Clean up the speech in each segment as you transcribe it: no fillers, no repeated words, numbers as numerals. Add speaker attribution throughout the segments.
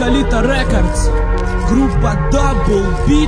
Speaker 1: Лолита Рекордс, группа Double Beat.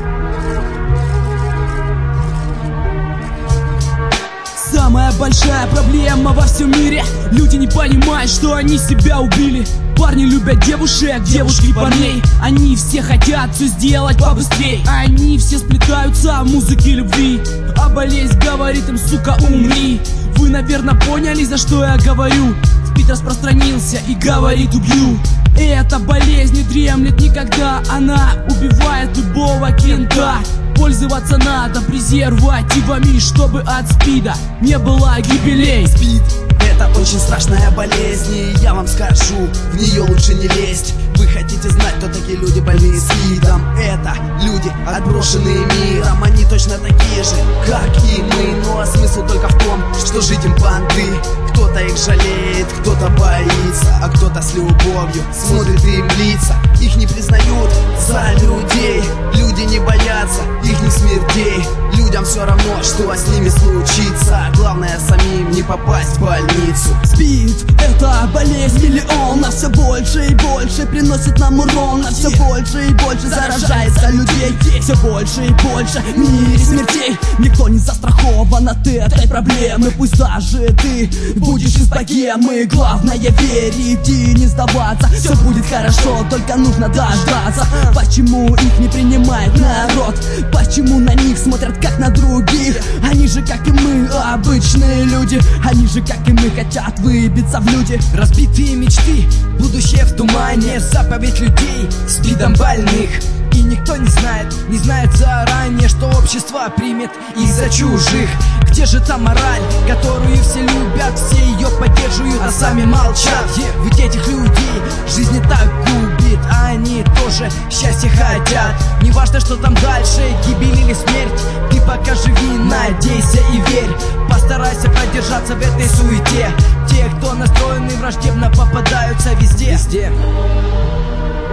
Speaker 1: Самая большая проблема во всем мире: люди не понимают, что они себя убили. Парни любят девушек, девушки парней. Они все хотят все сделать побыстрей. Они все сплетаются в музыке любви, а болезнь говорит им: сука, умри. Вы, наверное, поняли, за что я говорю. Спид распространился и говорит: убью. И эта болезнь не дремлет никогда, она убивает любого кента. Пользоваться надо презервативами, чтобы от спида не было гибелей.
Speaker 2: Спид — это очень страшная болезнь, и я вам скажу, в нее лучше не лезть. Вы хотите знать, кто такие люди, больные спидом? Это люди, отброшенные миром. Они точно такие же, как и мы, но смысл только в том, что жить им банды. Кто-то их жалеет, кто-то боится, а кто-то с любовью смотрит им лица. Их не признают за людей, люди не боятся их не смертей. Людям все равно, что с ними случится, главное самим не попасть в больницу.
Speaker 3: Спид — это болезнь миллиона, все больше и больше приносит нам урона. Все больше и больше заражается людей, все больше и больше в мире смертей. Никто не застрахован от этой проблемы, пусть даже ты будешь из богемы. Главное верить и не сдаваться, все будет хорошо, только нужно дождаться. Почему их не принимает народ? Почему на них смотрят как на других? Они же, как и мы, обычные люди. Они же, как и мы, хотят выбиться в люди.
Speaker 4: Разбитые мечты, будущее в тумане, заповедь людей спидом больных. И никто не знает заранее, что общество примет их за чужих. Где же та мораль, которую все любят, все ее поддерживают, а сами молчат? Ведь этих людей жизнь не так губит, а они тоже счастья хотят. Не важно, что там дальше, гибель или смерть, ты пока живи, надейся и верь. Постарайся продержаться в этой суете. Те, кто настроены враждебно, попадаются везде.